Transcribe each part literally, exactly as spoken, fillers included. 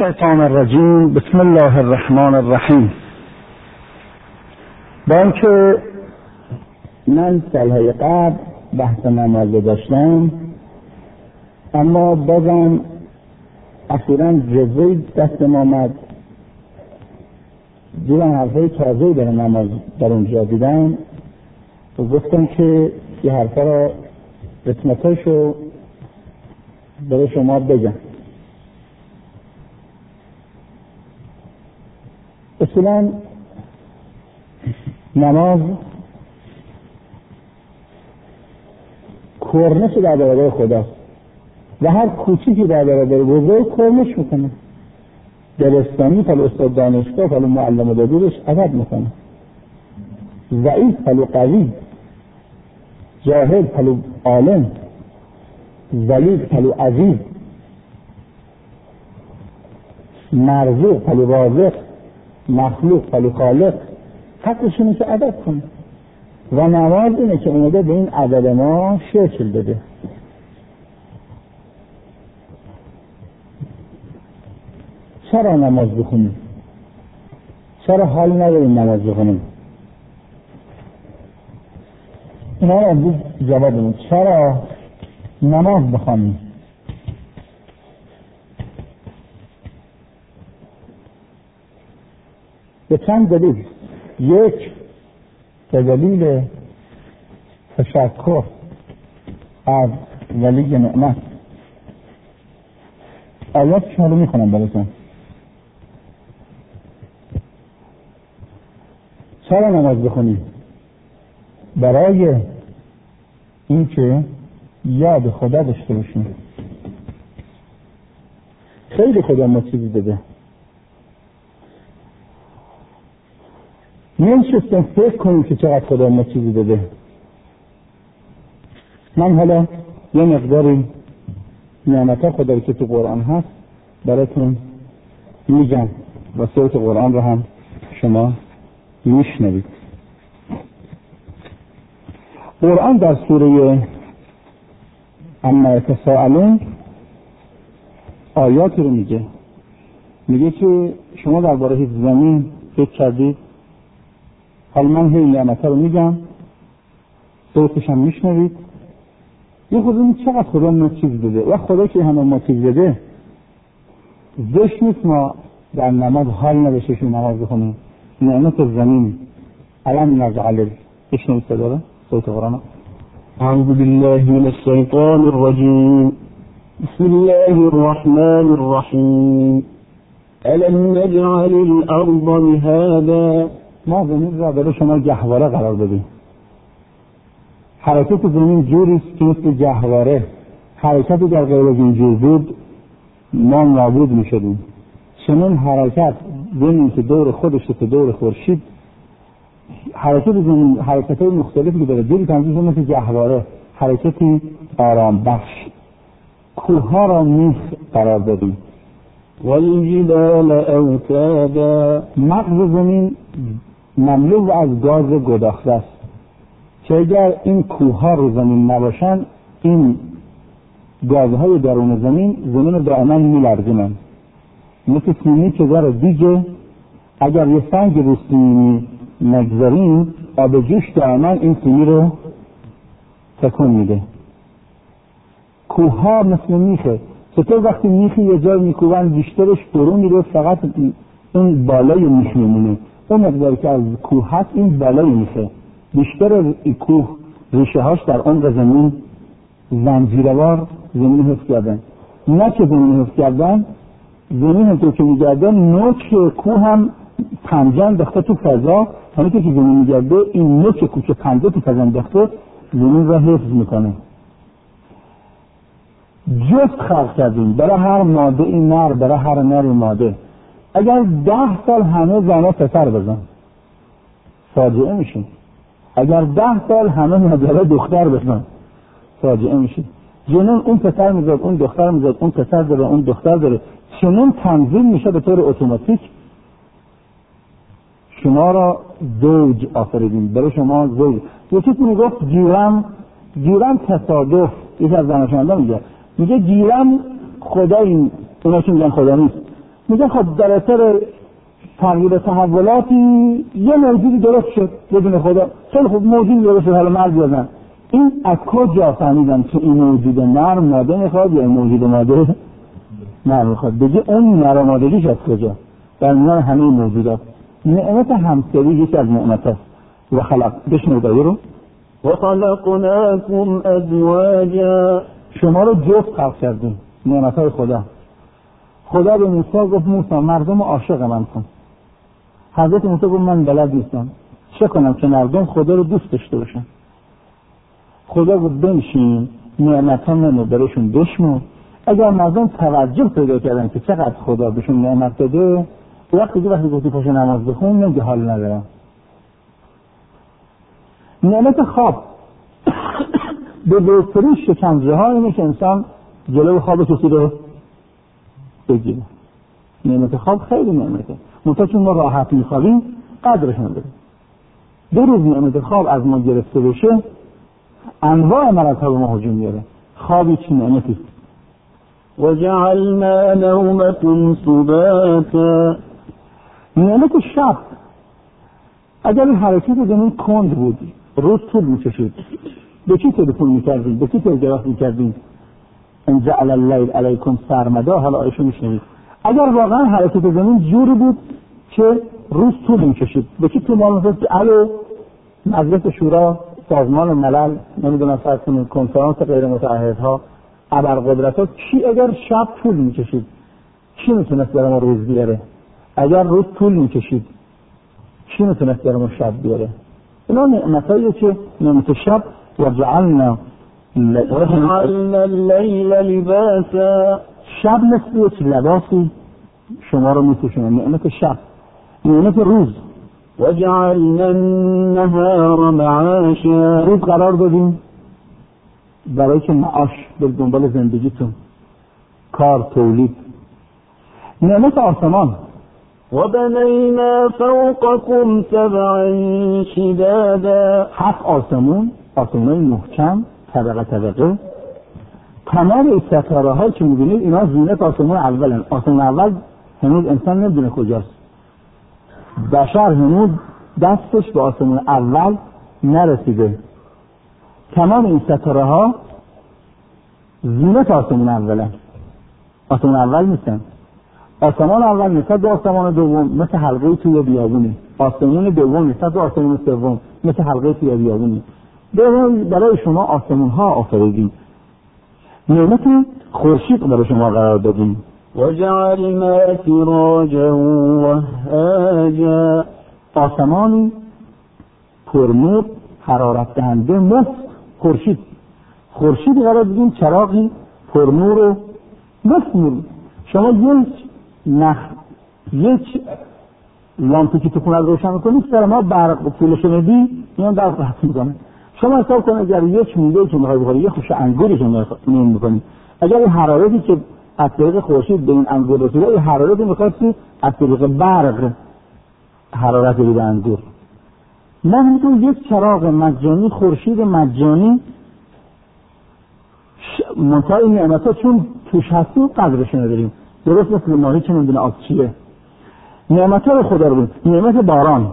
الشیطان الرجیم. بسم الله الرحمن الرحیم. با اینکه من سالهای قبل بحث نماز داشتم، اما بازم اخیراً جزوی دستم آمد، دیدم حرفای تازه‌ای در نماز در اونجا دیدم و گفتم که یه حرفا را قسمتاشو برای شما بگم. اصولاً نماز کرنش در برابر خداست و هر کوچیکی در برابر بزرگ کرنش میکنه. دلستانی پل استاد دانشگاه پل معلم دبیرش عدد میکنه، ضعیف پل قوی، جاهل پل عالم، ذلیل پل عزیز، مرزوق پل رازق، مخلوق پل خالق. حقشونه که عدد کنه و نماز اینه که اومده به این عدد ما شکل بده. چرا نماز بخونیم؟ چرا حال نداریم نماز بخونیم؟ اینا رو امروز جواب بدیم. چرا نماز بخونیم؟ به چند دلیل. یک، به دلیل تشکر از ولی نعمت. آیات شما میخونم براتون. چرا نماز بخونیم؟ برای اینکه یاد خدا داشته باشیم. خیلی خدا ما چیزی داده. نمیشستم فکر کنیم که چقدر خدا ما چیزی داده. من حالا یه مقداری نعمت خدا که تو قرآن هست براتون میگم و صوت قرآن رو هم شما میشنوید. قرآن در سوره عما یتساءلون آیاتی رو میگه میگه که شما درباره هیچ زمین فکر کردید؟ حالا من هی نعمت رو میگم، صوتش هم میشنوید. یه خودمون چقدر خدا ما چیز داده و خدا که همه ما چیز داده زشت نیست ما در نماز حال نداشته که نماز بخونیم. نعمت زمین علم نجعل اشنوید صدا صوت قرآن. اعوذ بالله من الشیطان الرجیم. بسم الله الرحمن الرحیم. الم نجعل الارض مهادا. ما زمین را برای شما گهواره قرار بدیم. حرکت زمین جوریست که مثل گهواره. حرکتی در غیر از اینجور بود ما نابود می شدیم. چنین حرکت زمین که دور خودش که دور خورشید، حرکت زمین حرکت های مختلفی که داره جوری تنظیم مثل گهواره، حرکتی آرام بخش. کوه ها را میخ قرار دادیم. والجبال اوتادا. مغز زمین مملو از گاز گداخته است که اگر این کوه ها رو زمین نباشن، این گازهای درون زمین زمین دائما میلرزونن. مثل سیمی که در دیگه اگر یه سنگ رو سیمی نگذاریم آب جوش دائما این سیمی رو تکون میده. کوه ها مثل میخه. چطور وقتی میخی یه جای میکوبن بیشترش برون میره، فقط این بالای میخ میمونه. اون مقداری که از کوه هست این بالای میخه. بیشتر از این کوه ریشه هاش در عمق زمین زنجیروار زمین حفظ کردن. نه که زمین حفظ کردن، زمین هم تو که میگردن نوک کوه هم پنجه انداخته تو فضا. همین که زمین میگرده این نوک کوه که پنجه تو فضا انداخته زمین را حفظ میکنه. جفت خلق کردیم برای هر ماده این نر، برای هر نر ماده. اگر ده سال همه زنها پسر بزن فاجعه میشین. اگر ده سال همه مادرها دختر بزن فاجعه میشین. جنون اون پسر میزد، اون دختر میزد، اون پسر داره، اون دختر داره. چنون تنظیم میشه به طور اتوماتیک. شما را زوج آفریدیم، برای شما زوج. یکی میگفت گیرم گیرم تصادف. یکی از زناشونده میگه میگه گیرم خدا این اونا که میگن خدا نیست. میگه خب در اثر تغییر تحولاتی یه موجودی درست شد بدون خدا. خیلی خوب موجودی درست شد، حالا مرد بزن. این از کجا فهمیدن که این موجود نر ماده میخواد یا این موجود ماده نر میخواد؟ بگه اون نر مادگیش از کجا؟ در میان همه موجودات نعمت همسری یکی از نعمت هست. و خلق بشنو دایی رو وخلقناكم ازواجا، شما رو جفت خلق کردیم. نعمت های خدا. خدا به موسی گفت موسی مردم عاشق من کن. حضرت موسی گفت من بلد نیستم، چه کنم که مردم خدا رو دوست داشته باشن؟ خدا گفت بنشین نعمتان رو برشون بشمر. اگر مردم توجه پیدا کردن که چقدر خدا بهشون نعمت داده، وقتی که وقتی گفتی پاشو نماز بخون نگه حال ندارم. نعمت خواب به بزرگترین شکنجه ها اینه که انسان جلو خواب کسی رو بگیره. نعمت خواب خیلی نعمته، منتها چون ما راحت میخوابیم قدرش نداریم. دو روز نعمت خواب از ما گرفته بشه انواع مرض‌ها به ما هجوم میاره. خوابی چی نعمتی؟ وجعلنا نومكم سباتا، نعمت شب. اگر این حرکت زمین کند بود، روز طول میکشید، به کی تلفن میکردید؟ به کی تلگراف میکردید؟ ان جعل اللیل علیکم سرمدا. حالا آیشو میشنوید. اگر واقعا حرکت زمین جوری بود که روز طول میکشید، به کی تو مال میفرست؟ الو مجلس شورا، سازمان ملل، نمیدونم فرض کنید کنفرانس غیر متعهدها، ابرقدرت‌ها، کی اگر شب طول میکشید کی میتونست برای ما روز بیاره؟ اگر روز طول میکشید کی میتونست برای ما شب بیاره؟ اینا نعمتایی که نعمت شب. و جعلنا اللیل لباسا، شب مثل یک لباسی شما رو میپوشونه. نعمت شب. نعمت روز. وجعلنا النهار معاشا، روز قرار دادیم برای که معاش به دنبال زندگیتون، کار، تولید. نعمت آسمان. وبنينا فوقكم سبعا شدادا، هفت آسمون، آسمون محکم، طبقه طبقه. تمام این ستاره هایی که میبینید اینا زینت آسمون اولن. آسمون اول هنوز انسان نمیدونه کجاست. بشر هنوز دستش به آسمون اول نرسیده. تمام این ستاره ها زینت آسمون اولن. آسمون اول نیستن. آسمان اول نسبت به آسمان دوم مثل حلقه توی بیابونی. آسمان دوم نسبت به آسمان سوم مثل حلقه توی بیابونی. برای شما آسمان ها آفریدیم. نعمت خورشید برای شما قرار دادیم. وجعلنا سراجا وهاجا، آسمانی پرنور، حرارت دهنده، مفت. خورشید خورشید قرار دادیم، چراغی پرنور و مفت نور. شما یک نخ یک لامپی که تو خونه روشن میکنید سر ما برق طولش ندی میان در قطع میکنه. شما حساب کنید اگر یک میوه که میخوای بخوری، یک خوشه انگوری که میخوای میکنید، اگر این حرارتی که از طریق خورشید به این انگور رسیده، این حرارتی میخواستی از طریق برق حرارت بدی به انگور. من میگم یک چراغ مجانی، خورشید مجانی، منتها این نعمت‌ها چون توش هستیم قدرش نداریم. درست مثل ماهی که نمیدونه آب چیه. نعمت‌ها رو خدا رو بید. نعمت باران.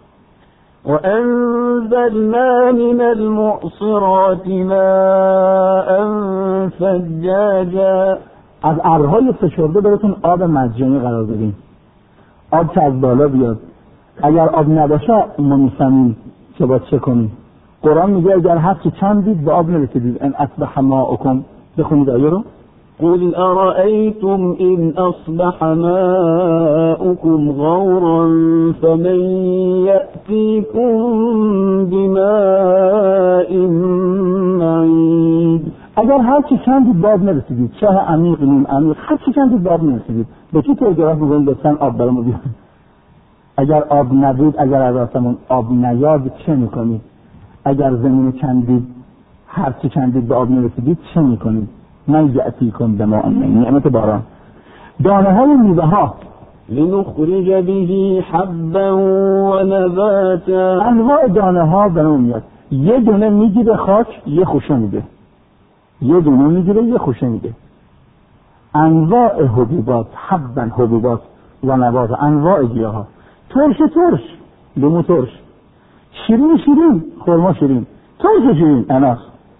وأنزلنا من المعصرات ماء ثجاجا، از ابرهای فشرده براتون آب مجانی قرار دادیم. آب که از بالا بیاد. اگر آب نباشه ما میفهمیم که باید چه کنیم. قرآن میگه اگر هر چی چندید به آب نرسیدید ان اصبح ماؤکم. بخونید آیه رو. قل أرأيتم إن أصبح ماؤكم غورا فمن يأتيكم بماء معين. اگر هر چی چندید به آب نرسیدید، چه عمیق نیم عمیق، هر چی چندید به آب نرسیدید، به کی تلگراف می‌کنید لطفاً آب برامو بیارید؟ اگر آب نبود، اگر از آسمون آب نیاد چه میکنید؟ اگر زمین کندید، هر چی کندید به آب نرسیدید چه میکنید؟ من یأتیکم بماء معین. نعمت باران. دانه های میوه ها. لنخرج به حبا و نباتا، انواع دانه ها برامون میاد. یه دونه میگیره خاک، یه خوشه میده. یه دونه میگیره، یه خوشه میده. انواع حبوبات، حبا حبوبات و نبات، انواع گیاها، ترش ترش، لیمو ترش، شیرین شیرین، خرما شیرین، ترش شیرین، انار،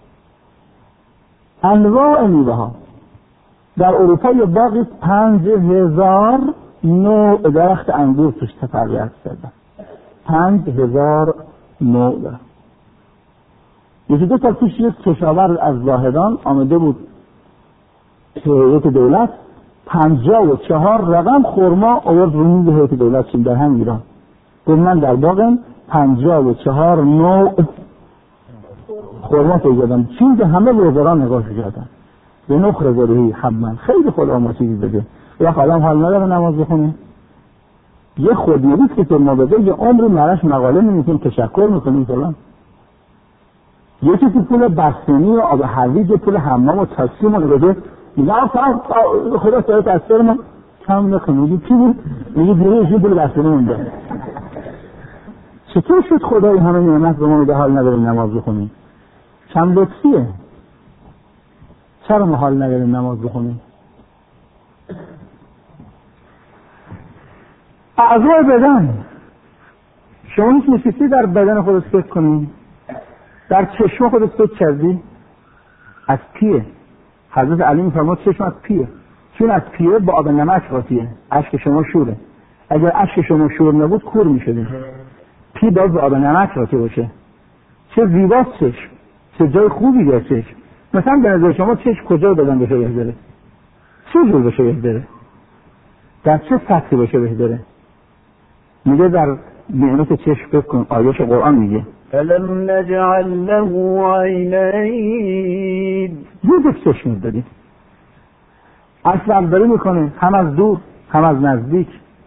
انواع میوه ها. در اروپا یه باغی پنج هزار نوع درخت انگور توش تفریت کردن. پنج هزار نوع درخت. یکی دو تا پیش یک کشاورز از زاهدان آمده بود که هیئت دولت پنجاه و چهار رقم خرما آورد رو میز هیئت دولت چین در هم ایران. گفت من در باغم پنجاه و چهار نوع خرما پیدا کردم. چین که همه وزران نگاه کردن. به نخر زرهی حبا، خیلی خدا ما چیزی بده. یا آدم حال نداره نماز بخونه. یه خودیریست که ما بده یه عمر مرش مقاله نمیتونیم تشکر میکنیم فلان. یکی که پول بستنی و آب هویج، پول حمام و تاکسی ما بده، میگه خدا سایت از سر ما کم نکنه. میگه چی بود؟ میگه دیروز پول بستنی مونده. چطور شد خدای همه نعمت به ما میده حال نداریم نماز بخونیم؟ چند لطفیه. چرا ما حال نداریم نماز بخونیم؟ اعضای بدن، شما هیچ نشستی در بدن خودت فکر کنی؟ در چشم خودت فکر کردی؟ از پیه. حضرت علی میفرماد چشم از پیه، چون از پیه با آب نمک قاطیه. اشک شما شوره. اگر اشک شما شور نبود کور میشدیم. پی باید با آب نمک قاطی باشه. چه زیباست چشم، چه جای خوبی داره چشم. مثلا به نظر شما چشم کجا بدن بشه بهتره؟ چه جور بشه بهتره؟ در چه سطحی باشه بهتره؟ میگه در نعمت چشم فکر کن. آیات قرآن میگه ألم نجعل له عینین، یه دفت چشم دادیم. اصلا داری میکنه، هم از دور هم از نزدیک،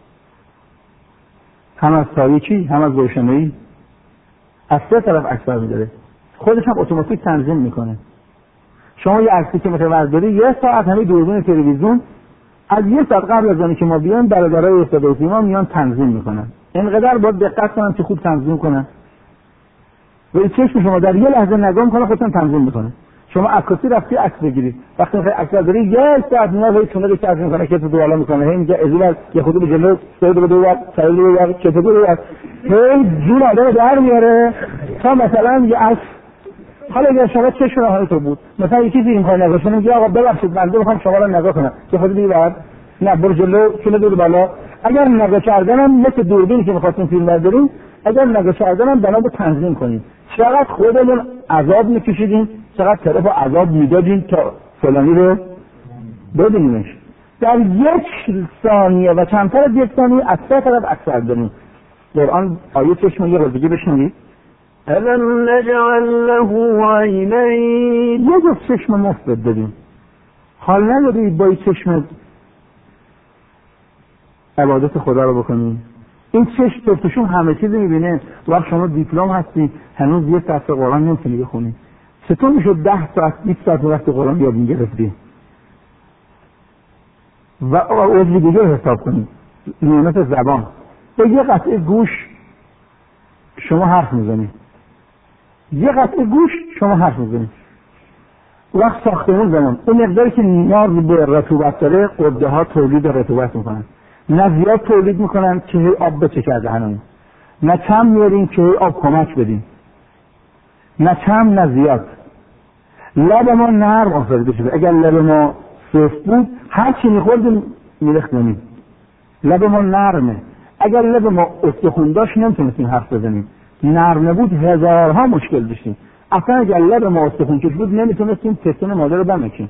هم از تاریکی هم از روشنایی، از سه طرف اکثر میداره. خودش هم اتوماتیک تنظیم میکنه. شما یه عکسی که متورداری یه ساعت همه دوربین تلویزیون از یه ساعت قبل از آنی که ما بیان برادرای استاد سیما میان تنظیم میکنن. اینقدر باید دقت کنن که خوب تنظیم کنن. و این چشم شما در یه لحظه نگاه میکنه خودتون تنظیم میکنه. شما عکاسی رفتی عکس بگیرید، وقتی میخوای عکس بگیری یه ساعت میاد تونه رو تنظیم میکنه که تو دوالا میکنه. هی میگه ازول یه خودی به جلو سید رو دو سید رو چطور رو هی جون آدم در میاره تا مثلا یه عکس. حالا اگر شما چشم راه تو بود، مثلا یکی چیزی میخواد نگاه کنه، میگه آقا ببخشید من میخوام شما رو نگاه کنم، که خودی دیوار نه برو جلو چونه دور بالا. اگر نگاه کردنم مثل دوربینی که میخواستیم فیلم برداریم، اگر نگاه کردنم بنا به تنظیم کنیم. چقدر خودمون عذاب میکشیدیم، چقدر طرف عذاب میدادیم تا فلانی رو ببینیمش. در یک ثانیه و کمتر از یک ثانیه از سه طرف اکثر داریم. قرآن آیه چشم یه روزگی بشنوید. ألم نجعل له عینین، یه جفت چشم مفت دادیم. حال نداری با این چشم عبادت خدا رو بکنی؟ این چشم توشون همه چیزی میبینه. وقت شما دیپلم هستی هنوز یه ساعت قرآن نمیتونی بخونی، چطور میشد ده ساعت بیست ساعت وقت قرآن یاد میگرفتی؟ و عضو دیگه حساب کنی، نعمت زبان. با یه قطعه گوش شما حرف میزنی، یه قطعه گوش شما حرف میزنی. وقت ساختمون زمان اون مقداری که نیاز به رطوبت داره قده ها تولید رطوبت میکنن. نه زیاد تولید میکنن که هی آب بچکه از دهنمون، نه کم میاریم که هی آب کمک بدیم، نه کم نه زیاد. لب ما نرم آفریده شده. اگر لب ما سفت بود هر چی میخوردیم میرختنیم. لب ما نرمه. اگر لب ما استخون داشت نمیتونستیم حرف بزنیم. نرم نبود هزارها مشکل داشتیم. اصلا اگر لب ما استخون کش بود نمیتونستیم پستون مادر رو بمکیم.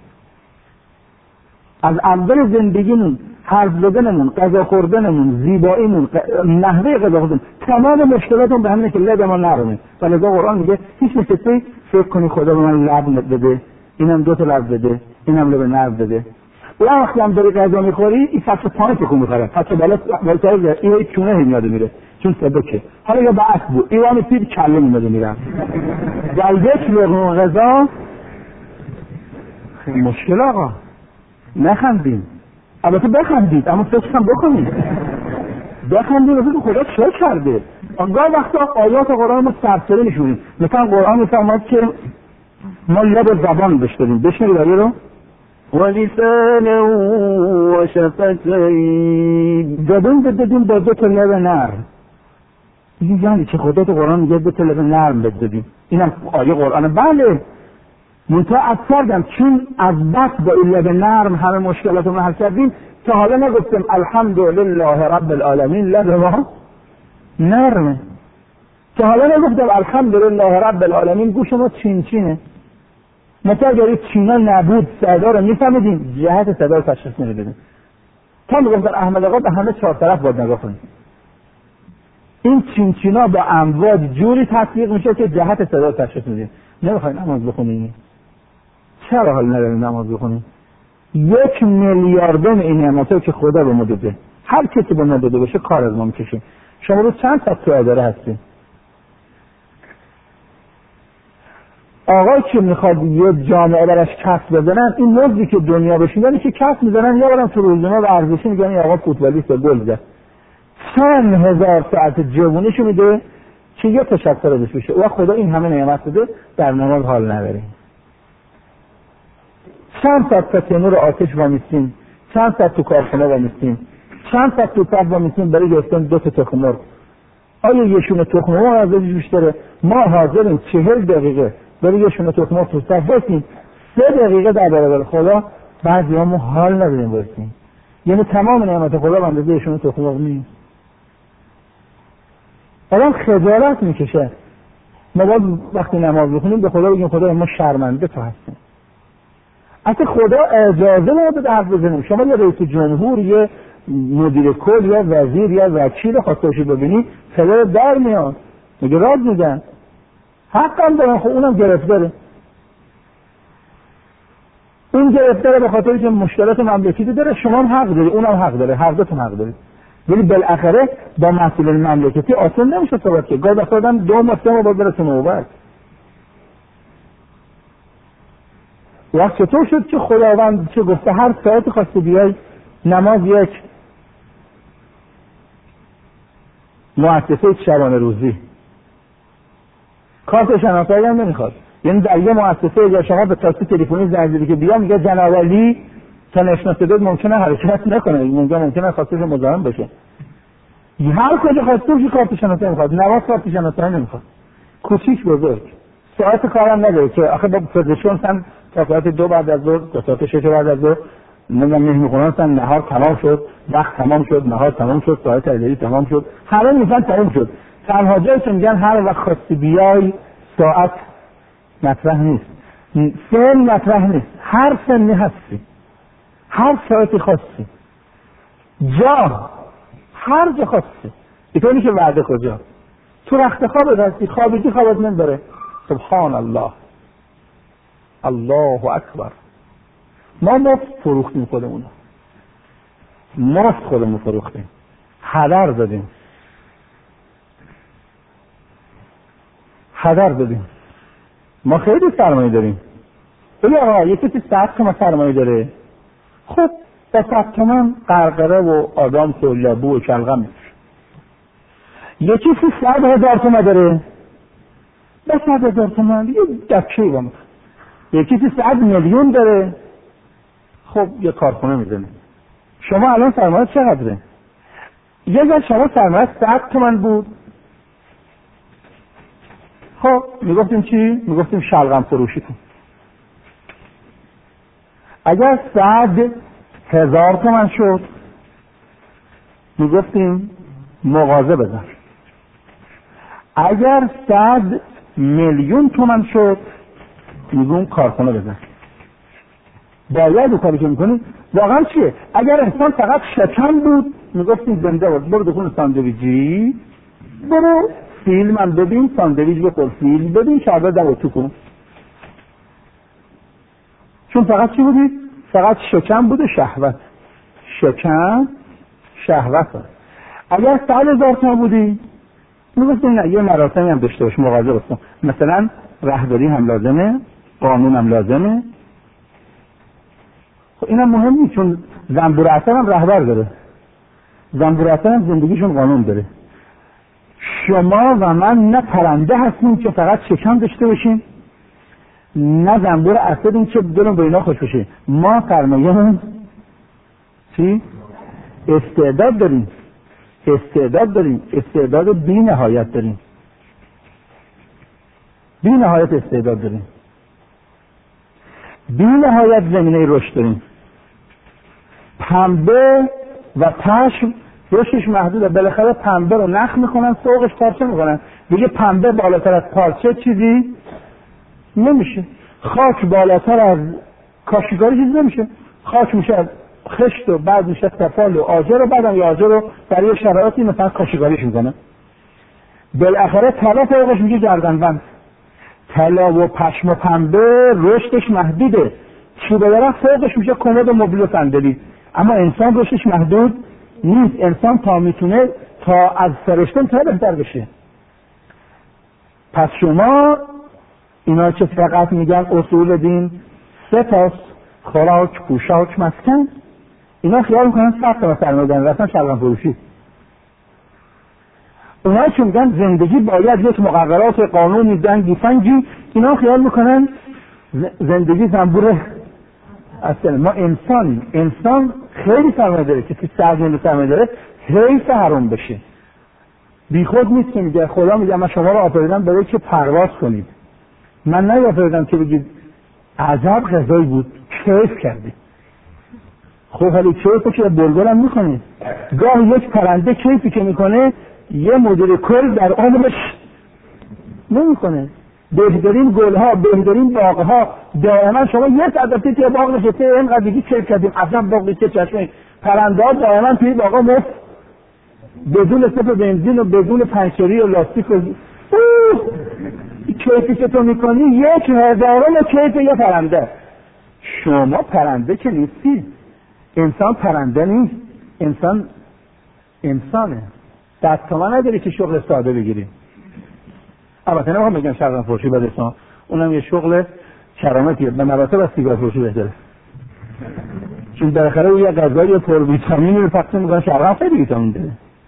از اول زندگیمون، حرف زدنمون، غذا خوردنمون، زیباییمون، نحوه غذا خوردن، تمام مشکلاتمون به همینه که لب ما نرمه. و لذا قرآن میگه هیچ نکته فکر کنی خدا به من لب بده، اینم دو تا لب بده، اینم لب نرم بده. اون وقتی هم داری غذا میخوری این فصل پانه تکون میخوره، فصل بالا بالتر این هی چونه هم یاد میره چون سبکه. حالا یا بعث بود ایوان پیر کله میمده میرم در یک لقمه غذا. خیلی مشکل آقا. نخندیم، البته بخندید اما فکر هم بکنید، بخندید واسه خدا چه کرده. آنگاه وقتا آیات قرآن ما سرسره میشونیم. مثلا قرآن میفرماد که ما لب زبان بشتریم. بشنید آیه رو ولسانا وشفتين. زبون بدادیم با دو تا لب نرم. این یعنی چه؟ خدا تو قرآن میگه دو تا لب نرم بدادیم. اینم آیه قرآنه. بله منتها از کردم چون از بس با این لب نرم همه مشکلاتمون حل کردیم تا حالا نگفتم الحمدلله رب العالمین. لب ما نرمه. تا حالا نگفتم الحمدلله رب العالمین گوش ما چین چینه. مثلا اگر چینا نبود صدا رو میفهمیدیم، جهت صدا رو تشخیص نمیدادیم. تا میگفتن احمد آقا به همه چهار طرف باید نگاه کنیم. این چین چینا با امواج جوری تطبیق میشه که جهت صدا رو تشخیص میدیم. نمیخواین نماز بخونیم؟ چرا حال نداریم نماز بخونیم؟ یک میلیاردم این نعمتایی که خدا به ما داده، هر کسی به ما داده باشه کار از ما میکشه. شما رو چند تا تو اداره هستین؟ آقای که میخواد یه جامعه براش کسب بزنن، این مزدی که دنیا بشیدن که کسب میزنن، یا برم تو روزنامه ورزشی میگن این آقا فوتبالیست گل زد، چند هزار ساعت جوونیشو میده که یه تشکر ازش بشه. و خدا این همه نعمت بده در نماز حال نداریم. چند ساعت تا تنور آتش وامیستیم، چند ساعت تو کارخونه وامیستیم، چند ساعت تو پس وامیستیم برای گرفتن دو تا تخم مرغ. آیا یه شونه تخم مرغ ارزشش بیشتره؟ ما حاضریم چهل دقیقه برای یه شونه تخم مرغ تو صف باشیم، سه دقیقه در برابر خدا بعضیامون حال نداریم باشیم. یعنی تمام نعمت خدا به اندازه یه شونه تخم مرغ نیست. آدم خجالت میکشه. ما باید وقتی نماز بخونیم به خدا بگیم خدا ما شرمنده تو هستیم. اصلا خدا اجازه نمیده حرف بزنیم. شما یه رئیس جمهور، یه مدیر کل، یا وزیر، یا وکیل خواسته باشی ببینی صدا در میاد، میگه راز میگن، حق هم دارن. خب اونم گرفتاره. اون گرفتاره به خاطر که مشکلات مملکتی داره، شما هم حق داری، اونم حق داره، هر دوتون حق دارید. ولی بالاخره با مسئولین مملکتی آسان نمیشه صحبت که گاز افتادن دو ماه سه ماه باید برسه نوبت. وقت چطور شد که خداوند چه گفته هر ساعت خواسته بیای نماز یک مؤسسه شبانه روزی، کارت شناسایی هم نمیخواد. یعنی در یه مؤسسه اگر شما به تاکسی تلفنی زنگ زدی که بیا، میگه جناب علی تا نشناسه داد ممکنه حرکت نکنه، ممکنه ممکنه خواستش مزاحم بشه. هر کجا خواسته باشی کارت شناسایی نمیخواد، نماز کارت شناسایی نمیخواد، کوچیک بزرگ. ساعت کارم نداره که آخه با پزشکان سن تا ساعت دو بعد از ظهر تا ساعت شش بعد از ظهر نمیدونم مهمونخونه سن نهار تمام شد، وقت تمام شد، نهار تمام شد، ساعت اداری تمام شد، همه میگن تمام شد. تنها جایی که میگن هر وقت خواستی بیای ساعت مطرح نیست، سن مطرح نیست، هر سنی هستی، هر ساعتی خواستی، جا هر جا خواستی، اینطوری که وعده کجا تو رخت خواب هستی، خوابیدی خوابت نمیبره. سبحان الله، الله اکبر. ما مفت فروختیم خودمون، مفت خودمون فروختیم، هدر دادیم، هدر دادیم. ما خیلی سرمایه داریم. ولی آقا یکی که صد تومن سرمایه داره، خب با صد تومن قرقره و آدم و لبو و شلغم میشه. یکی که صد هزار تومن داره، با صد هزار تومن یه دکهی با میکنه. یکی که صد میلیون داره، خب یه کارخونه میزنه. شما الان سرمایه چقدره؟ یه جا شما سرمایه صد تومن بود، خب میگفتیم چی؟ میگفتیم شلغم فروشی کن. اگر صد هزار تومن شد میگفتیم مغازه بزن. اگر صد میلیون تومن شد میگون کارخونه بزن. باید و کاری که میکنیم واقعا چیه؟ اگر انسان فقط شکم بود میگفتیم زنده بود، برو دکون ساندویجی، برو فیلم هم ببین، ساندویج بخور، فیلم ببین، شربت دو تو کن. چون فقط چی بودی؟ فقط شکم بود و شهوت. شکم شهوت هست. اگر صد هزار تومن بودی میگفتیم نه، یه مراسمی هم داشته باش، مغازه بستم، مثلا رهبری هم لازمه، قانون هم لازمه. خب اینم مهم نیست، چون زنبور اثر هم رهبر داره، زنبور اثر هم زندگیشون قانون داره. شما و من نه پرنده هستیم که فقط شکم داشته باشیم، نه زنبور اسد این که دلم به اینا خوش بشه. ما سرمایه‌مون چی؟ استعداد داریم، استعداد داریم، استعداد بی نهایت داریم، بی نهایت استعداد داریم، بی نهایت زمینه رشد داریم. پنبه و پشم رشدش محدوده. بالاخره پنبه رو نخ میکنن، سوقش پارچه میکنن. دیگه پنبه بالاتر از پارچه چیزی نمیشه. خاک بالاتر از کاشیگاری چیزی نمیشه. خاک میشه از خشت و بعد میشه تفال و آجر و بعد هم یه آجر رو برای شرایطی مثلا کاشیگاریش میکنه. بالاخره طلا فوقش میگه گردنبند. طلا و پشم و پنبه رشدش محدوده. چوب درخت فوقش میشه کمد و مبل و صندلی. اما انسان رشدش محدود نیست. انسان تا میتونه تا از فرشته تا بهتر بشه. پس شما اینا که فقط میگن اصول دین سه تاست: خوراک، پوشاک، مسکن. اینا خیال میکنن سخت و سرمایه‌داری رفتن شلغم فروشی. اونا که میگن زندگی باید یک مقررات قانونی دنگی فنگی، اینا خیال میکنن زندگی زنبور اصلا. ما انسانیم. انسان خیلی سرمایه داره که سرمایه سرمایه داره حیف حرام بشه. بی خود نیست که میگه خدا میگه من شما رو آفریدم برای که پرواز کنید. من نیافریدم که بگید عجب غذایی بود کیف کردی. خب حالی کیفو که بلبل هم میکنه. گاه یک پرنده کیفی که میکنه یه مدیر کل در عمرش نمیکنه. بهترین گلها، بهترین باغها دائما شما یه صدفتی توی باغ نشسته اینقدر دیگه کیف کردیم اصلا باغی که چشمه. پرنده ها دائما توی باغا مفت بدون صرف بنزین و بدون پنچری و لاستیک و کیفی که تو میکنی یک هزارم کیف یه پرنده. شما پرنده که نیستی. انسان پرنده نیست. انسان انسانه. دست کما نداری که شغل ساده بگیری. البته نمیخوام بگم شلغم فروشی بده اسلام، اونم یه شغل کرامتیه، به مراتب از سیگار فروشی بهتره. چون بالاخره اون یه غذای پر ویتامین رو تقسیم میکنه. شلغم خیلی ویتامین داره.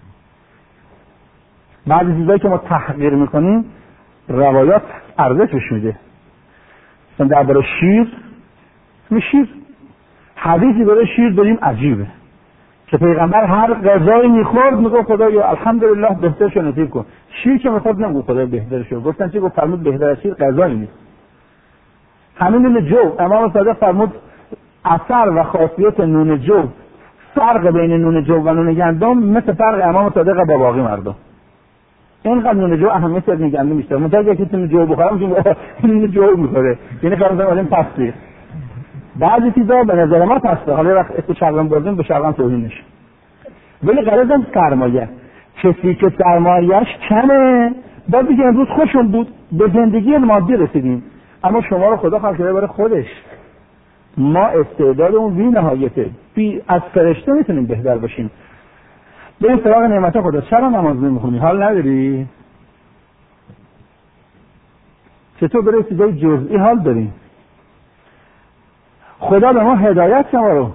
بعضی چیزایی که ما تحقیر میکنیم روایات ارزشش میده. مثلا درباره شیر، می شیر حدیثی برای شیر داریم عجیبه که پیغمبر هر غذایی میخورد میگه خدایا الحمدلله بهترش نصیب کن. شیر که میخورد نمیگه خدایا بهترش کن. گفتن چی؟ گفت فرمود بهتر از شیر غذایی نیست. همین نون جو، امام صادق فرمود اثر و خاصیت نون جو فرق بین نون جو و نون گندم مثل فرق امام صادق با باقی مردم. اینقدر نون جو اهمیت از نون گندم بیشتره. منتها که نون جو بخورم چون نون جو میخوره، یعنی فرض کنیم تصدیق. بعضی چیزا به نظر ما پسته. حالا وقت اسم شلغم بردیم به شلغم توهین نشه. ولی غرضم سرمایه. کسی که سرمایه‌اش کمه باید بگه امروز خوشم بود به زندگی مادی رسیدیم، اما شما رو خدا خلق کرده برای خودش. ما استعداد اون بی نهایته. بی از فرشته میتونیم بهتر باشیم. بریم سراغ نعمت خدا. چرا نماز نمیخونی؟ حال نداری؟ چطور برای چیزای جزئی حال داری؟ خدا به ما هدایت شما رو.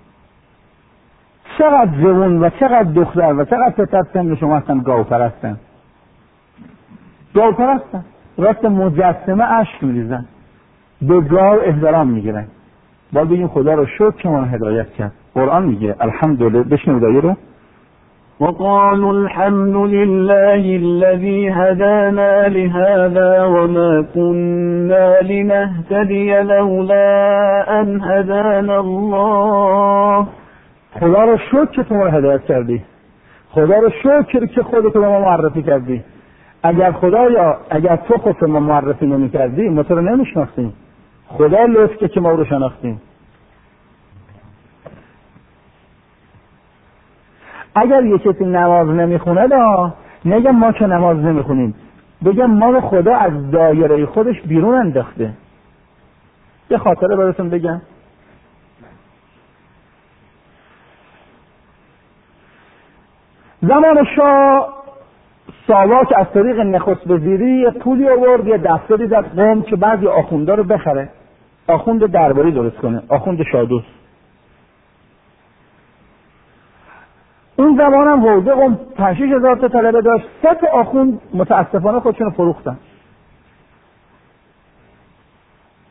چقدر جوان و چقدر دختر و چقدر پسر سن شما هستن گاو پرستن. گاو پرستن. راست مجسمه اشک میریزن. به گاو احترام میگیرن. باید بگیم خدا رو شکر که ما رو هدایت کرد. قرآن میگه الحمدلله. بشنو دایره رو. وقالوا الحمد لله الذي هدانا لهذا وما كنا لنهتدي لولا أن هدانا الله. خدا رو شکر که تو ما رو هدایت کردی. خدا رو شکر که خودت به ما معرفی کردی. اگر خدایا اگر تو خودت ما معرفی نمی کردی ما تو رو نمیشناختیم. خدا لطف که ما رو شناختیم. اگر یه کسی نماز نمیخونه دا نگم ما که نماز نمیخونیم، بگم ما رو خدا از دایره خودش بیرون انداخته. یه خاطره براتون بگم. زمان شاه ساواک از طریق نخست وزیری یه پولی آورد، یه دفتری زد قوم که بعضی آخوندا رو بخره، آخوند درباری درست کنه، آخوند شادوس. اون زمان هم حوزه قوم پنج شش هزار تا طلبه داشت. سه تا آخوند متاسفانه خودشون رو فروختن.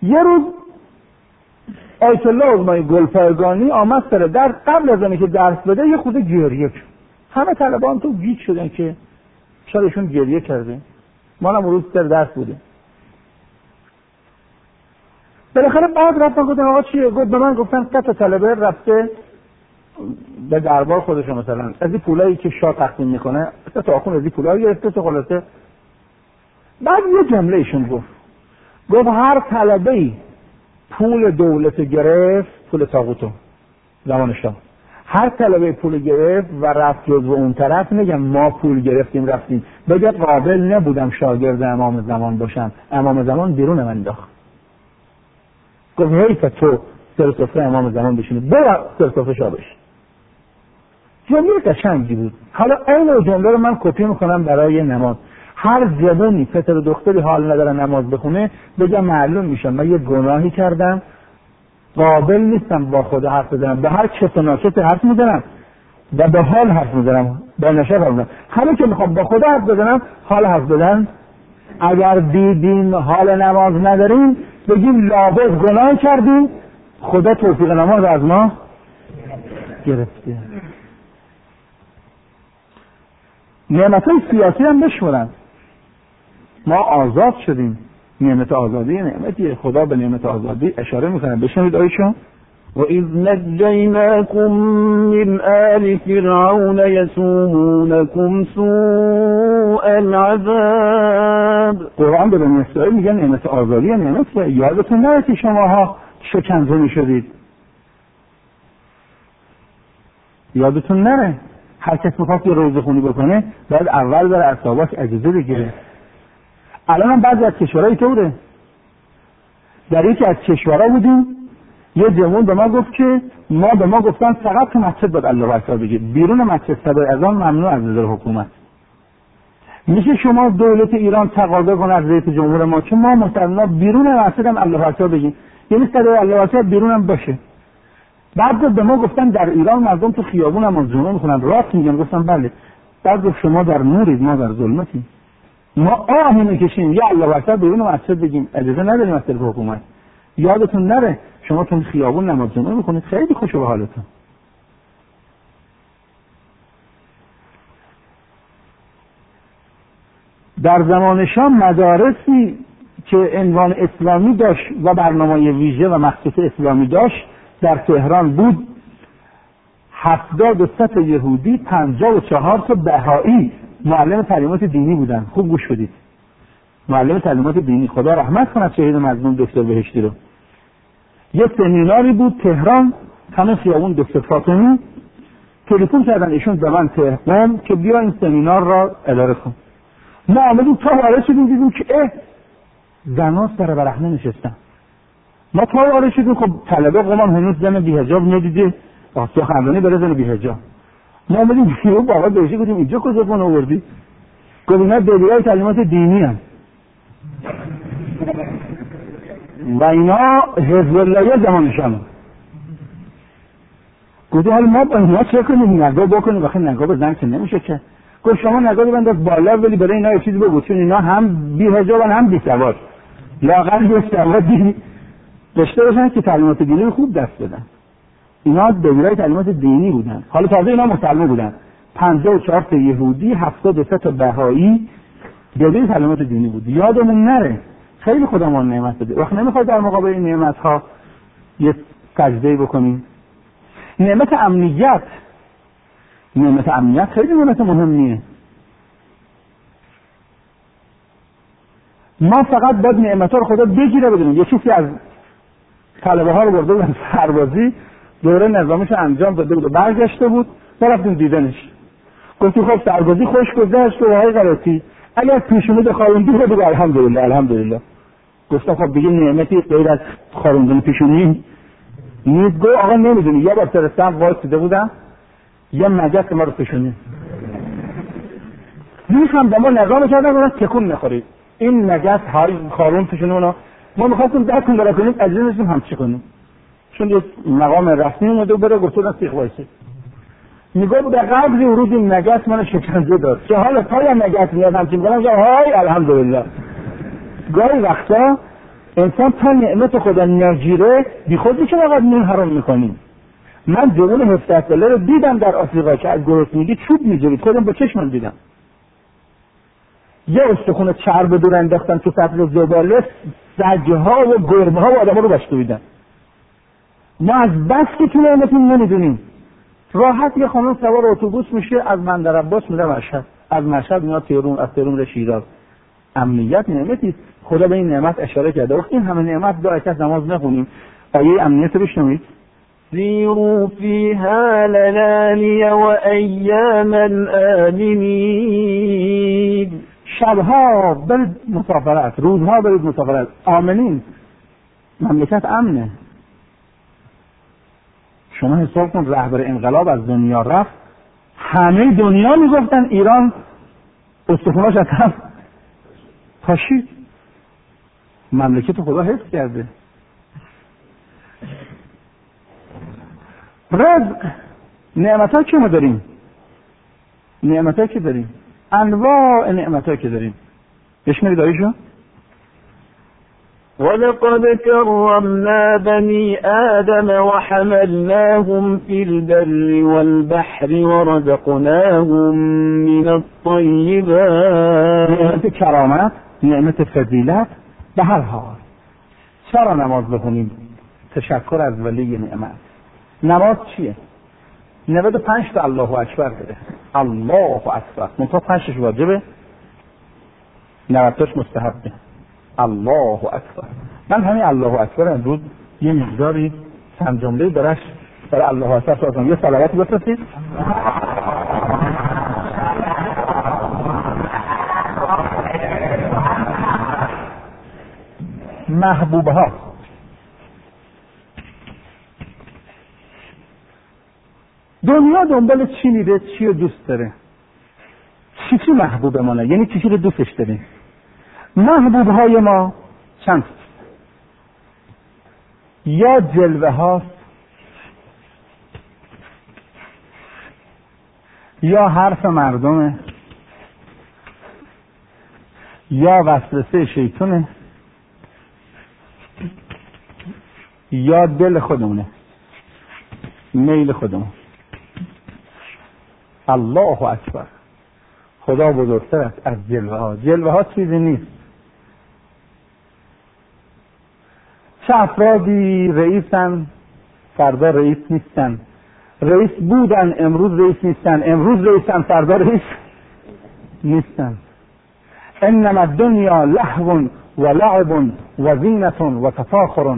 یه روز آیت الله عظمای گلپایگانی آمد سر در قبل از اینکه درس بده یه خود گریه کرد. همه طلبان تو گیج شدن که شایدشون گریه کرده. ما هم روز سر درس بودیم. بالاخره بعد رفتن گفتن آقا چیه؟ گفت به من گفتن که تا طلبه رفته به دربار خودش مثلا از این پولایی که شاه تقسیم میکنه تا آخون از این پولایی گرفته تو خلاصه. بعد یه جمله ایشون گفت گفت هر طلبه‌ای پول دولت گرفت، پول طاغوتو زمان شاه، هر طلبه پول گرفت و رفت جزو اون طرف نگم ما پول گرفتیم رفتیم، بگه قابل نبودم شاگرد امام زمان باشم، امام زمان بیرون من انداخت. گفت حیف تو سر سفره امام زمان بشینی، برو سر سفره شاه بشین. جمله قشنگی بود. حالا این جمله رو من کپی میکنم برای نماز. هر جوانی پسر و دختری حال نداره نماز بخونه بگه معلوم میشم من یه گناهی کردم، قابل نیستم با خدا حرف بزنم، به هر چه ناچه حرف میزنم و به حال حرف میزنم، با نشه حرف میزنم. همه که میخوام با خدا حرف بزنم حال حرف بزنم. اگر دیدیم حال نماز نداریم بگیم لابد گناه کردیم، خدا توفیق نماز از ما گرفته. نعمت‌های سیاسی هم بشمرن. ما آزاد شدیم. نعمت آزادی نعمتیه. خدا به نعمت آزادی اشاره میکنه. بشنوید آیشون. وَإِذْ نَجَّيْنَاكُمْ مِنْ آلِ فِرْعَوْنَ يَسُومُونَكُمْ سُوءَ الْعَذَابِ. قرآن به بنی اسرائیل میگه نعمت آزادی نعمتیه. یادتون نره که شماها شکنجه شدید. یادتون نره هر کس میخواست یه روزه خونی بکنه باید اول بره از صاحباش اجازه بگیره. الان هم بعضی از کشورهای طوره. در یکی از کشورها بودیم یه جوان به ما گفت که ما به ما گفتن فقط تو مسجد باید الله اکبر بگید، بیرون مسجد صدای اذان ممنوع از نظر حکومت. میشه شما دولت ایران تقاضا کنه از رئیس جمهور ما که ما مسلمان بیرون مسجد هم الله اکبر بگیم، یعنی صدای الله اکبر بیرون هم باشه. بعد به ما گفتن در ایران مردم تو خیابون هم جنون میکنن. راست میگن؟ گفتم بله. بعد گفت شما در نورید ما در ظلمتیم. ما آهی میکشیم یا الله اکبر بیرون مسجد بگیم، اجازه نداریم از طرف حکومت. یادتون نره شما تو خیابون نماز جمعه میکنید، خیلی خوشو به حالتون. در زمان شام مدارسی که عنوان اسلامی داشت و برنامه ویژه و مخصوص اسلامی داشت در تهران بود. هفتاد و سه تا یهودی، پنجاه و چهار تا بهایی معلم تعلیمات دینی بودن. خوب گوش بدید. معلم تعلیمات دینی، خدا رحمت کنه شهید مظلوم دکتر بهشتی رو. یه سمیناری بود تهران، همه خیابون دکتر فاطمی. تلفن کردن ایشون به من تهران که بیا این سمینار را اداره کن. ما آمدیم تا وارد شدیم دیدیم که اه زنان سر برهنه نشستن. ما تا وارد شدیم خب طلبه قومان هنوز زن بی‌حجاب ندیده، واسه خندانی بره زن بی‌حجاب. ما آمدیم یهو بابا بهشی گفتیم اینجا کجا کن آوردی؟ گفت اینا دلیلای تعلیمات دینی هستند. و اینا حزب الله زمانشان. گفت حالا ما با اینا چه کنیم؟ نگاه بکنیم. وقتی نگاه بزن که نمیشه که. گفت شما نگاه ببند بالا ولی برای اینا یه چیزی بگو، چون اینا هم بی حجابن هم بی سواد. لااقل یه سواد دینی داشته باشن که تعلیمات دینی خوب دست بدن. اینا دلیلای تعلیمات دینی بودن. حالا تازه اینا مسلمان بودن. پنجاه و چهار تا یهودی، هفتاد و سه تا بهایی دلیل تعلیمات دینی بود. یادمون نره. خیلی خودمون نعمت بده. وقت نمیخواد در مقابل این نعمت ها یه سجده بکنیم. نعمت امنیت، نعمت امنیت خیلی نعمت مهمیه. ما فقط باید نعمت ها رو خدا بگیره بدونیم. یه چیزی از طلبه ها رو برده بودن سربازی، دوره نظامیش انجام داده بود و برگشته بود، ما رفتیم دیدنش. گفتیم خب سربازی خوش گذشت و های غلطی، اگر پیشونی به خاروندی رو بگو الحمدلله الحمدلله. گفتم خب دیگه نعمتی غیر از خاروندن پیشونی نیست. گفت آقا نمیدونی یه بار فرستم وایسیده بودم یه مگس ما رو پیشونی میخوام به ما نگاه کردن و تکون نخورید. این مگس های خارون پیشونی اونا ما میخواستیم ده کن برای کنیم اجازه نشیم همچی کنیم، چون یه مقام رسمی اومده و بره گفتن سیخ وایسید. میگه بود قبل ورود این مگس من شکنجه داد. چه حال پای مگس میاد همچین میگم های الحمدلله. گاهی وقتا انسان تا نعمت خدا نگیره بی خودی که نقدر نون حرام میکنیم. من جوان هفده ساله رو دیدم در آفریقا که از گرسنگی چوب میجوید، خودم با چشمم دیدم. یه استخون چرب دور انداختن تو سطل زباله، سگ‌ها و گربه‌ها و آدم‌ها رو بشته بیدن. ما از بس که تو نعمتیم نمیدونیم. راحت یه خانم سوار اتوبوس میشه از بندرعباس میره مشهد، از مشهد میاد تهران، از تهران میره شیراز. امنیت نعمتی، خدا به این نعمت اشاره کرده. وقتی این همه نعمت داره که نماز نخونیم، آیه امنیت رو بشنوید. سیروا فیها لیالی و ایاما آمنین. شبها برید مسافرت، روزها برید مسافرت، آمنین. مملکت امنه. شما حساب کن رهبر انقلاب از دنیا رفت، همه دنیا میگفتن ایران استخوناش از هم پاشید. مملکت خدا حفظ کرده. رزق، نعمت ها که ما داریم، نعمت ها که داریم، انواع نعمت ها که داریم. بشنوید آیشو. ولقد كرمنا بني آدم وحملناهم في البر والبحر ورزقناهم من الطيبات. نعمت کرامت، نعمت فضیلت. به هر حال چرا نماز بخونیم؟ تشکر از ولی نعمت. نماز چیه؟ نود و پنج تا الله اکبر داره. الله اکبر منتها پنجش واجبه، نود تاش مستحبه. الله اکبر. من همین الله اکبر امروز یه مقداری چند جمله درش برای الله اکبر سازم. یه صلواتی بفرستید. محبوبه ها، دنیا دنبال چی میره؟ چی رو دوست داره؟ چی چی محبوب منه؟ یعنی چی چی رو دوستش داریم؟ محبوب های ما چند؟ یا جلوه هاست، یا حرف مردمه، یا وسوسه شیطونه، یا دل خودمونه، میل خودمون. الله اکبر. خدا بزرگتر است از جلوه ها. جلوه ها چیزی نیست. چه افرادی رئیسن فردا رئیس نیستن، رئیس بودن امروز رئیس نیستن، امروز رئیسن فردا رئیس نیستن. انما الدنیا لهو و لعب و زینة و تفاخر.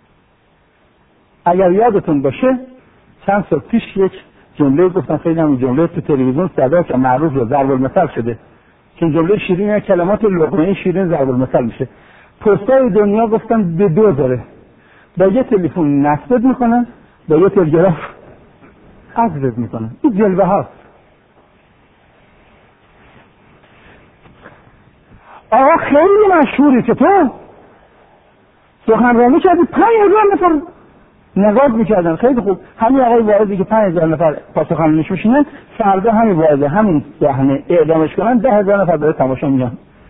اگر یادتون باشه چند سال پیش یک جمله گفتم، خیلی همین جمله تو تلویزیون صدا که معروف و ضرب المثل شده، که جمله شیرین کلمات لقمه شیرین ضرب المثل میشه. پستای دنیا گفتن به دو داره، با یه تلفن نصب میکنن، با یه تلگراف عزل میکنن. این جلوه هاست. آقا خیلی مشهوری که تو سخنرانی کردی، پنج هزار نفر نگاه میکردن. خیلی خوب. همین آقای واعظی که پنج هزار نفر پاسخانیش میشینن، فردا همین واعظه همین صحنه اعدامش کنن، ده هزار نفر داره تماشا میگن.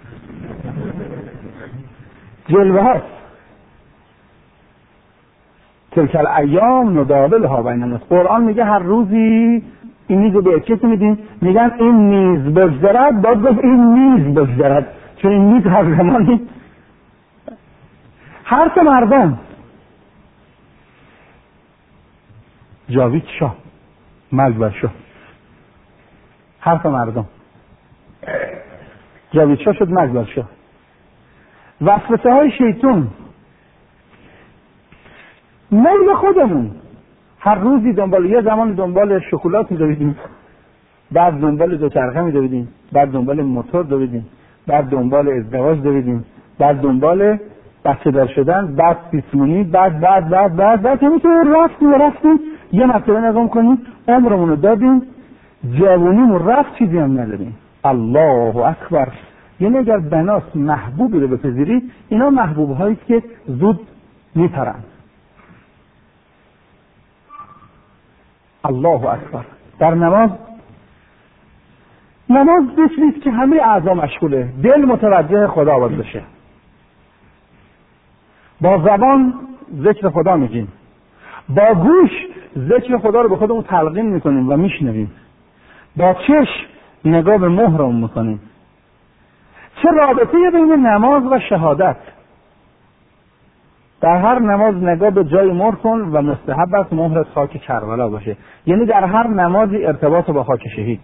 جلوه هاست. تلک الایام نداولها بین الناس. قرآن میگه هر روزی این میز به کسی میدین، میگن این میز بگذرد، باید گفت این میز بگذرد، چون این میز هر زمانی. حرف مردم. جاوید شاه، مرگ بر شاه. حرف مردم. جاوید شاه شد مرگ بر شاه. وسوسه های شیطان. میل خودمون. هر روزی دنبال، یه زمان دنبال شکلات می‌دویدیم، بعد دنبال دوچرخه می‌دویدیم، بعد دنبال موتور دویدیم، بعد دنبال ازدواج دویدیم، بعد دنبال بچه دار شدن، بعد پیسمونی، بعد بعد بعد بعد بعد همینطور رفتیم و رفتیم. یه مرتبه نگاه کنیم عمرمون رو دادیم، جوونیمون رفت، چیزی هم نداریم. الله اکبر. یعنی اگر بناس محبوبی رو بپذیرید، اینا محبوب هایی که زود میپرن. الله اکبر. در نماز، نماز بشید که همه اعضا مشغوله، دل متوجه خدا باید بشه. با زبان ذکر خدا میگیم، با گوش ذکر خدا رو به خودمون تلقین میکنیم و میشنویم، با چشم نگاه به مهرمون میکنیم. چه رابطه بین نماز و شهادت؟ در هر نماز نگاه به جای مهر کن و مستحب است مهرت خاک کربلا باشه، یعنی در هر نمازی ارتباط با خاک شهید.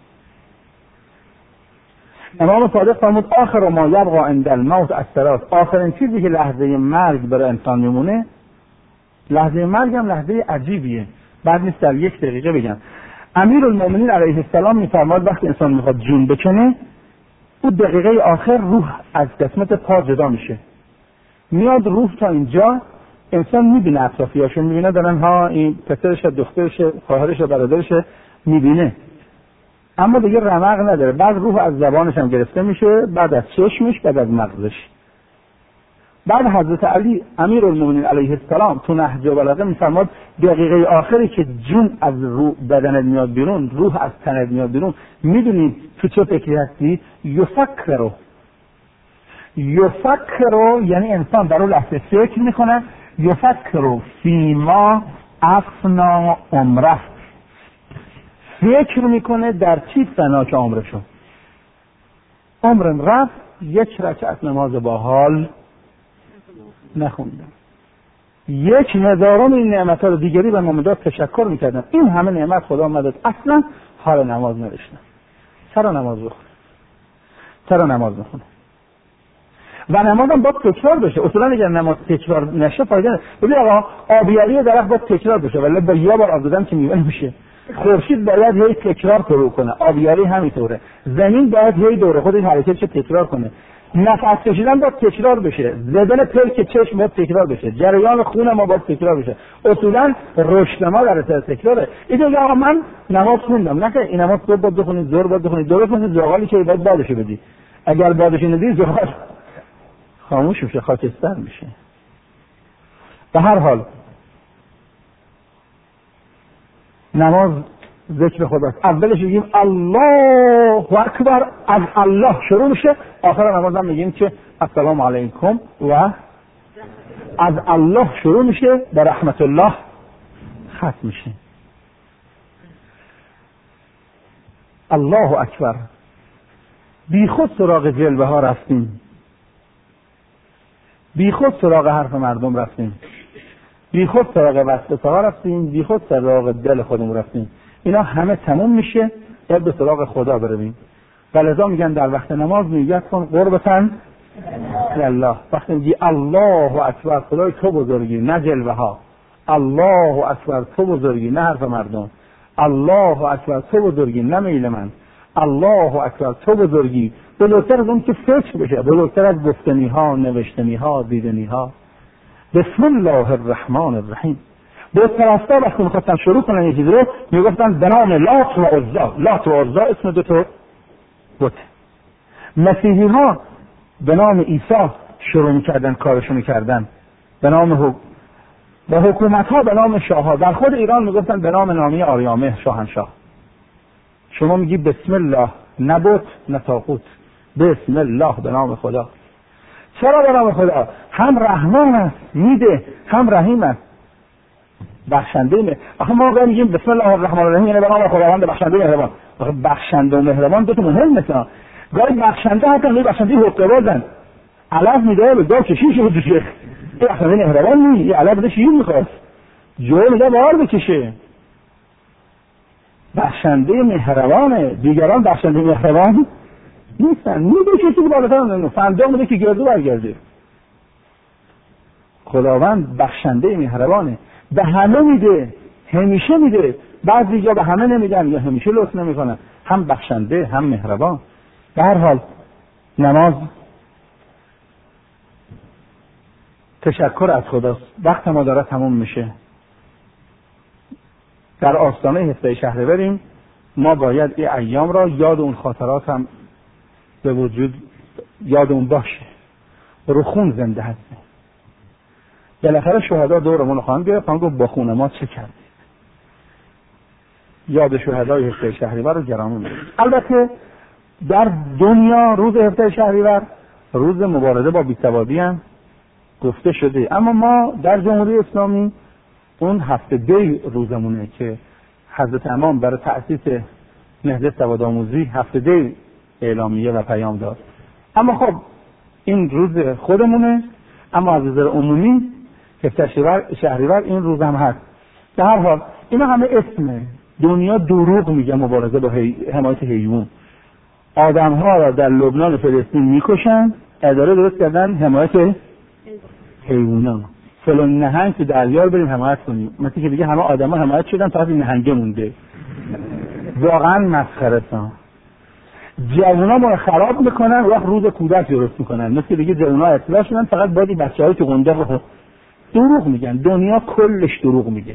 امام صادق فرمود آخر ما یبقى عند الموت الصلاة، آخرین چیزی که لحظه مرگ برای انسان میمونه، لحظه مرگ هم لحظه عجیبیه، بعد نیست در یک دقیقه بگم. امیرالمومنین علیه السلام میفرماد وقتی انسان میخواد جون بکنه، اون دقیقه آخر روح از قسمت پا جدا میشه، میاد روح تا اینجا، انسان میبینه اطرافیاشو، میبینه دارن ها این پسرش، دخترش، خواهرش، برادرش میبینه، اما دیگه رمق نداره. بعد روح از زبانش هم گرفته میشه، بعد از چشمش، بعد از مغزش. بعد حضرت علی امیرالمومنین علیه السلام تو نهج البلاغه میفرماد دقیقه آخری که جون از روح بدنت میاد بیرون، روح از تنت میاد بیرون، میدونید تو چه فکری هستی؟ یفکرو یفکرو یعنی انسان در اون لحظه فکر میکنه، یفکرو فیما افنا عمره، فکر میکنه در چی فنا که عمرشو، عمرم رفت یک رکعت نماز با حال نخوندم، یک هزارم این نعمت ها رو دیگری به ما داد تشکر میکردم، این همه نعمت خدا مدد، اصلا حال نماز نداشتم. چرا نماز بخونه؟ چرا نماز بخونه؟ و نمازم باید تکرار بشه. اصولا اگر نماز تکرار نشه فایده نداره. ببین آقا آبیاری درخت باید تکرار بشه، ولی با یه بار آب دادن که میوه نمیشه. خورشید باید هی تکرار شروع کنه، آبیاری همینطوره، زمین باید هی دوره خودش حرکتش تکرار کنه، نفس کشیدن باید تکرار بشه، زدن پلک چشم باید تکرار بشه، جریان خون ما باید تکرار بشه. اصولا رشد ما در اثر تکراره. اینجا آقا من نماز خوندم، نه که این نماز صبح باید بخونید، ظهر باید بخونید، درست مثل زغالی که باید بادش بدی، اگر بادش ندی زغال خاموش میشه، خاکستر میشه. به هر حال نماز ذکر خداست. اولش میگیم الله اکبر، از الله شروع میشه، آخر نماز هم میگیم که السلام علیکم و از الله شروع میشه، به رحمت الله ختم میشه. الله اکبر. بی خود سراغ جلوه ها رفتیم، بی خود سراغ حرف مردم رفتیم، بی خود سراغ وسوسه ها رفتیم، بی خود سراغ دل خودمون رفتیم. اینا همه تموم میشه، باید به سراغ خدا برویم. ولذا میگن در وقت نماز نیت کن قربتن الله. وقتی میگی الله اکبر، خدای تو بزرگی، نه جلوه ها. الله اکبر، تو بزرگی، نه حرف مردم. الله اکبر، تو بزرگی، نه میل من. الله اکبر، تو بزرگی، بزرگتر از اون که فکر بشه، بزرگتر از گفتنی ها، نوشتنی ها، دیدنی ها. بسم الله الرحمن الرحیم. به پرستا وقتی میخواستن شروع کنن یه چیزی رو میگفتن به نام لات و عزا. لات و عزا اسم دو تا بت. مسیحی ها به نام عیسی شروع میکردن کارشون میکردن، به نام حکومت و حکومت ها به نام شاه ها. در خود ایران میگفتن به نام نامی آریامه شاهنشاه. شما میگی بسم الله، نه بت نه طاغوت، بسم الله، به نام خدا. چرا به نام خدا؟ هم رحمان است میده، هم رحیم است بخشنده می. آخه ما وقتی میگیم بسم الله الرحمن الرحیم یعنی به نام خداوند بخشنده مهربان. آخه بخشنده و مهربان دو تا مهم مثلا. گاهی بخشنده حتی نه بخشنده حقوق بازن. علف میده به دو کشی شو تو شیخ. بخشنده مهربان نی، علف بده شیر میخواست. جو میده بار بکشه. بخشنده مهربانه، دیگران بخشنده مهربان نیستن. میده کسی بالاتر نه، فندق میده که گردو برگرده. خداوند بخشنده مهربانه، به همه میده، همیشه میده. بعضی جا به همه نمیدن یا همیشه لطف نمیکنن. هم بخشنده هم مهربان. به هر حال نماز تشکر از خداست. وقت ما داره تموم میشه. در آستانه هفته شهر بریم، ما باید این ایام را یاد اون خاطرات هم به وجود یاد اون باشه، رو خون زنده هستیم. بالاخره شهدا دورمون خواهند گرفت، خواهند گفت با خون ما چه کردید. یاد شهدای هفته شهریور رو گرامی می‌داریم. البته در دنیا روز هفته شهریور روز مبارزه با بی‌سوادی هم گفته شده. اما ما در جمهوری اسلامی اون هفته دی روزمونه که حضرت امام برای تأسیس نهضت سوادآموزی هفته دی اعلامیه و پیام داد. اما خب این روز خودمونه، اما از نظر عمومی هفده شهریور این روز هم هست. در هر حال اینا همه اسمه. دنیا دروغ میگه مبارزه با حمایت حیوان. آدم ها را در لبنان و فلسطین میکشن، اداره درست کردن حمایت حیوانات. فلان نهنگ تو دریا رو بریم حمایت کنیم، مثل که دیگه همه آدما حمایت شدن تا این نهنگه مونده. واقعا مسخره است. جوونا ما رو خراب میکنن و روز کودک درست میکنن، مثل دیگه جوونا اصلاح شدن، فقط باید بچه‌های تو گنده رو دروغ میگن. دنیا کلش دروغ میگه،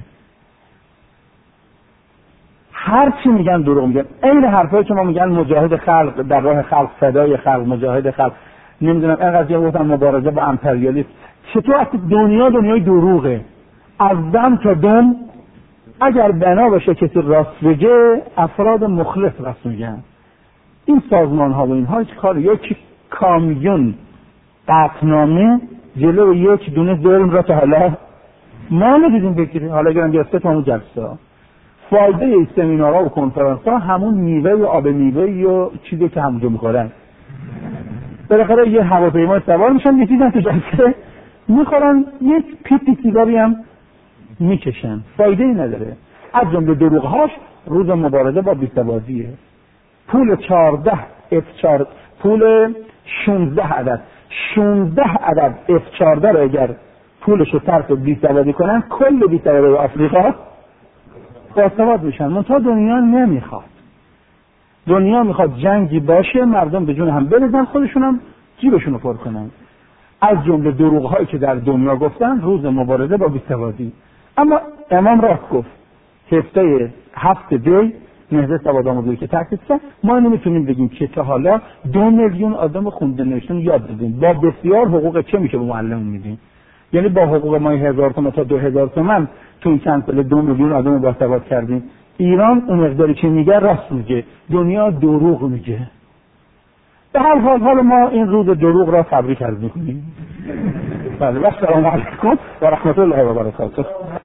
هر چی میگن دروغ میگن. این حرفایی که ما میگن مجاهد خلق، در راه خلق، فدای خلق، مجاهد خلق، نمیدونم اینقدر گفتن مبارزه با امپریالیسم، چطور از دنیا دنیای دروغه. از دم تا دم اگر بنا باشه کسی راست بگه، افراد مخلص راست میگن. این سازمان ها و اینها هیچ کار، یک کامیون قطعنامه جلو یک دونه ظلم را تا حالا ما ندیدیم بگیریم. حالا اگرم گرفته تو همون جلسه ها، فایده ای سمینارها و کنفرانس ها همون میوه و آب میوه و چیزی که همونجا میخورن. بالاخره یه هواپیما سوار میشن، میتیزن تو جلسه میخورن، یک پیپی سیگاری هم میکشن، فایده ای نداره. از جمله دروغ هاش روز مبارزه با بی‌سوادیه. پول چهارده اف چهارده، پول شانزده عدد شانزده عدد اف چهارده رو اگر پولش رو صرف بی‌سوادی کنن، کل بی‌سوادی آفریقا باسواد میشن. منتها دنیا نمیخواد. دنیا میخواد جنگی باشه، مردم به جون هم بریزن، خودشون هم جیبشون رو پر کنن. از جمله دروغ هایی که در دنیا گفتن روز مبارزه با بی‌سوادی. اما امام راست گفت. هفته هفت دی نهضت سوادآموزی که تأسیس کرد، ما نمیتونیم بگیم که تا حالا دو میلیون آدم خونده نوشتن یاد دادیم. با بسیار حقوق چه میشه به معلم میدیم؟ یعنی با حقوق ما هزار تومان تا دو هزار تومان تو این چند سال دو میلیون آدم باسواد کردیم. ایران اون مقداری که میگه راست میگه، دنیا دروغ میگه. به هر حال حال ما این روز دروغ را تبریک عرض میکنیم. بله، و السلام علیکم و رحمت الله و برکاته.